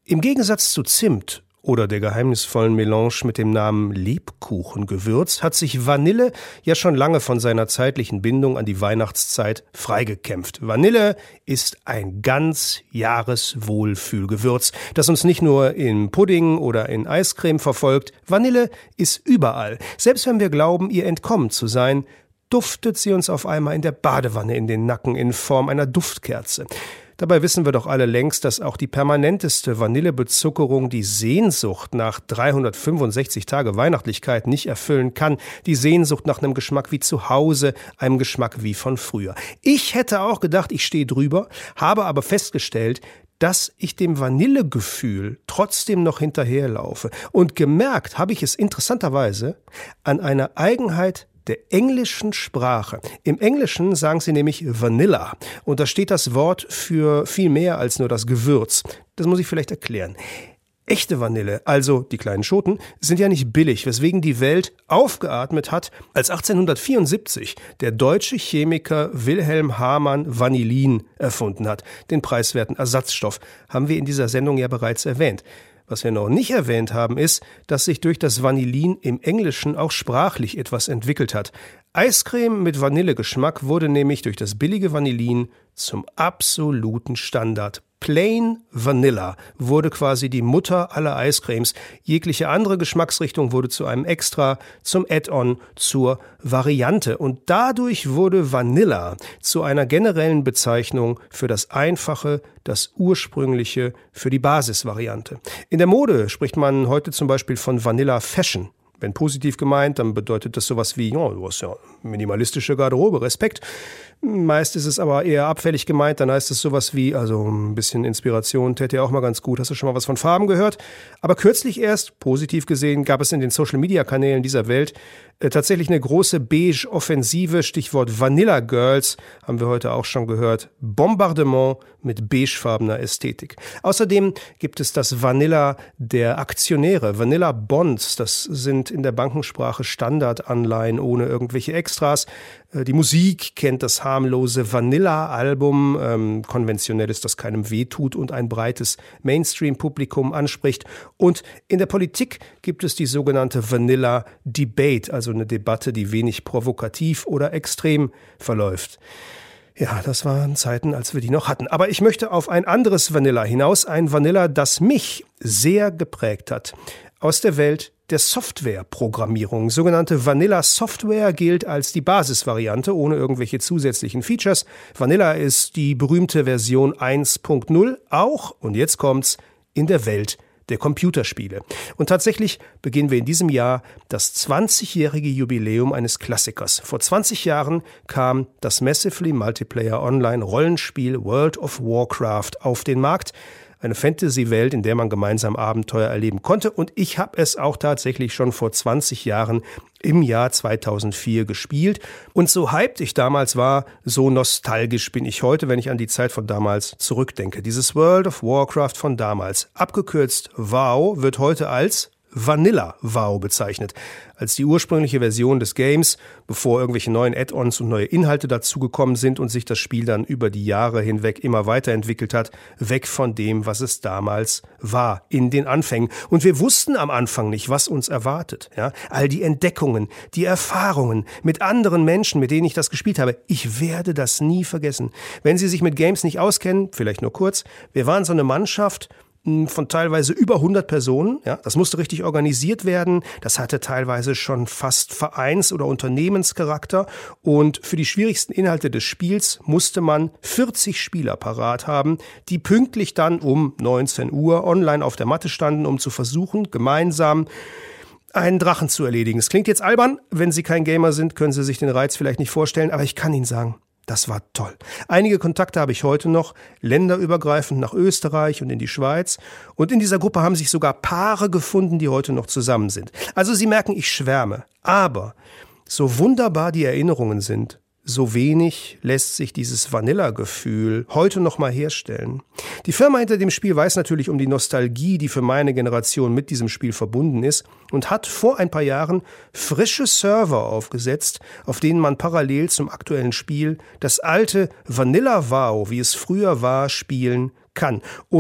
Im Gegensatz zu Zimt oder der geheimnisvollen Melange mit dem Namen Lebkuchengewürz hat sich Vanille ja schon lange von seiner zeitlichen Bindung an die Weihnachtszeit freigekämpft. Vanille ist ein Ganzjahreswohlfühlgewürz, das uns nicht nur in Pudding oder in Eiscreme verfolgt. Vanille ist überall. Selbst wenn wir glauben, ihr entkommen zu sein, duftet sie uns auf einmal in der Badewanne in den Nacken in Form einer Duftkerze. Dabei wissen wir doch alle längst, dass auch die permanenteste Vanillebezuckerung die Sehnsucht nach 365 Tage Weihnachtlichkeit nicht erfüllen kann. Die Sehnsucht nach einem Geschmack wie zu Hause, einem Geschmack wie von früher. Ich hätte auch gedacht, ich stehe drüber, habe aber festgestellt, dass ich dem Vanillegefühl trotzdem noch hinterherlaufe. Und gemerkt habe ich es interessanterweise an einer Eigenheit der englischen Sprache. Im Englischen sagen sie nämlich Vanilla. Und da steht das Wort für viel mehr als nur das Gewürz. Das muss ich vielleicht erklären. Echte Vanille, also die kleinen Schoten, sind ja nicht billig, weswegen die Welt aufgeatmet hat, als 1874 der deutsche Chemiker Wilhelm Hamann Vanillin erfunden hat. Den preiswerten Ersatzstoff haben wir in dieser Sendung ja bereits erwähnt. Was wir noch nicht erwähnt haben, ist, dass sich durch das Vanillin im Englischen auch sprachlich etwas entwickelt hat. Eiscreme mit Vanillegeschmack wurde nämlich durch das billige Vanillin zum absoluten Standard. Plain Vanilla wurde quasi die Mutter aller Eiscremes. Jegliche andere Geschmacksrichtung wurde zu einem Extra, zum Add-on, zur Variante. Und dadurch wurde Vanilla zu einer generellen Bezeichnung für das Einfache, das Ursprüngliche, für die Basisvariante. In der Mode spricht man heute zum Beispiel von Vanilla Fashion. Wenn positiv gemeint, dann bedeutet das sowas wie, ja, du hast ja minimalistische Garderobe, Respekt. Meist ist es aber eher abfällig gemeint, dann heißt es sowas wie, also ein bisschen Inspiration täte ja auch mal ganz gut. Hast du schon mal was von Farben gehört? Aber kürzlich erst, positiv gesehen, gab es in den Social-Media-Kanälen dieser Welt tatsächlich eine große Beige-Offensive, Stichwort Vanilla Girls, haben wir heute auch schon gehört. Bombardement mit beigefarbener Ästhetik. Außerdem gibt es das Vanilla der Aktionäre, Vanilla Bonds, das sind in der Bankensprache Standardanleihen ohne irgendwelche Extras. Die Musik kennt das harmlose Vanilla-Album, konventionelles, das keinem wehtut und ein breites Mainstream-Publikum anspricht. Und in der Politik gibt es die sogenannte Vanilla Debate, also eine Debatte, die wenig provokativ oder extrem verläuft. Ja, das waren Zeiten, als wir die noch hatten. Aber ich möchte auf ein anderes Vanilla hinaus, ein Vanilla, das mich sehr geprägt hat. Aus der Welt der Softwareprogrammierung. Sogenannte Vanilla Software gilt als die Basisvariante ohne irgendwelche zusätzlichen Features. Vanilla ist die berühmte Version 1.0, auch, und jetzt kommt's, in der Welt der Computerspiele. Und tatsächlich beginnen wir in diesem Jahr das 20-jährige Jubiläum eines Klassikers. Vor 20 Jahren kam das Massively Multiplayer Online Rollenspiel World of Warcraft auf den Markt. Eine Fantasy-Welt, in der man gemeinsam Abenteuer erleben konnte. Und ich habe es auch tatsächlich schon vor 20 Jahren im Jahr 2004 gespielt. Und so hyped ich damals war, so nostalgisch bin ich heute, wenn ich an die Zeit von damals zurückdenke. Dieses World of Warcraft von damals, abgekürzt WoW, wird heute als Vanilla WoW bezeichnet, als die ursprüngliche Version des Games, bevor irgendwelche neuen Add-ons und neue Inhalte dazugekommen sind und sich das Spiel dann über die Jahre hinweg immer weiterentwickelt hat, weg von dem, was es damals war, in den Anfängen. Und wir wussten am Anfang nicht, was uns erwartet. Ja? All die Entdeckungen, die Erfahrungen mit anderen Menschen, mit denen ich das gespielt habe, ich werde das nie vergessen. Wenn Sie sich mit Games nicht auskennen, vielleicht nur kurz, wir waren so eine Mannschaft von teilweise über 100 Personen. Ja, das musste richtig organisiert werden. Das hatte teilweise schon fast Vereins- oder Unternehmenscharakter. Und für die schwierigsten Inhalte des Spiels musste man 40 Spieler parat haben, die pünktlich dann um 19 Uhr online auf der Matte standen, um zu versuchen, gemeinsam einen Drachen zu erledigen. Es klingt jetzt albern. Wenn Sie kein Gamer sind, können Sie sich den Reiz vielleicht nicht vorstellen. Aber ich kann Ihnen sagen, das war toll. Einige Kontakte habe ich heute noch, länderübergreifend nach Österreich und in die Schweiz. Und in dieser Gruppe haben sich sogar Paare gefunden, die heute noch zusammen sind. Also Sie merken, ich schwärme. Aber so wunderbar die Erinnerungen sind, so wenig lässt sich dieses Vanilla-Gefühl heute noch mal herstellen. Die Firma hinter dem Spiel weiß natürlich um die Nostalgie, die für meine Generation mit diesem Spiel verbunden ist, und hat vor ein paar Jahren frische Server aufgesetzt, auf denen man parallel zum aktuellen Spiel das alte Vanilla WoW, wie es früher war, spielen kann. Und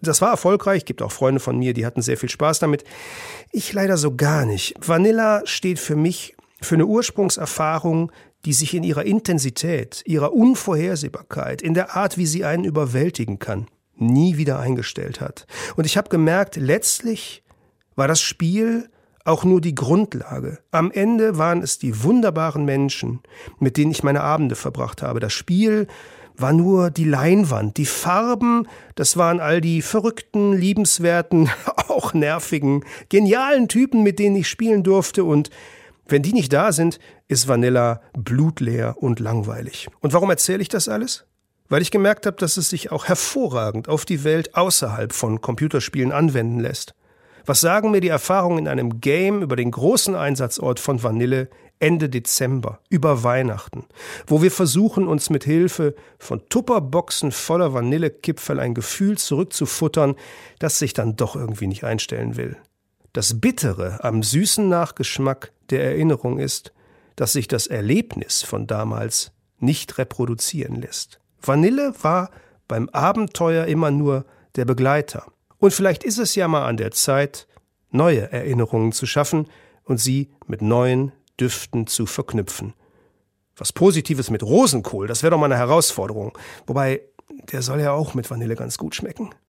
Das war erfolgreich, gibt auch Freunde von mir, die hatten sehr viel Spaß damit. Ich leider so gar nicht. Vanilla steht für mich für eine Ursprungserfahrung, die sich in ihrer Intensität, ihrer Unvorhersehbarkeit, in der Art, wie sie einen überwältigen kann, nie wieder eingestellt hat. Und ich habe gemerkt, letztlich war das Spiel auch nur die Grundlage. Am Ende waren es die wunderbaren Menschen, mit denen ich meine Abende verbracht habe. Das Spiel war nur die Leinwand, die Farben, das waren all die verrückten, liebenswerten, auch nervigen, genialen Typen, mit denen ich spielen durfte. Und wenn die nicht da sind, ist Vanilla blutleer und langweilig. Und warum erzähle ich das alles? Weil ich gemerkt habe, dass es sich auch hervorragend auf die Welt außerhalb von Computerspielen anwenden lässt. Was sagen mir die Erfahrungen in einem Game über den großen Einsatzort von Vanille Ende Dezember, über Weihnachten, wo wir versuchen, uns mit Hilfe von Tupperboxen voller Vanillekipferl ein Gefühl zurückzufuttern, das sich dann doch irgendwie nicht einstellen will. Das Bittere am süßen Nachgeschmack der Erinnerung ist, dass sich das Erlebnis von damals nicht reproduzieren lässt. Vanille war beim Abenteuer immer nur der Begleiter. Und vielleicht ist es ja mal an der Zeit, neue Erinnerungen zu schaffen und sie mit neuen Düften zu verknüpfen. Was Positives mit Rosenkohl, das wäre doch mal eine Herausforderung. Wobei, der soll ja auch mit Vanille ganz gut schmecken.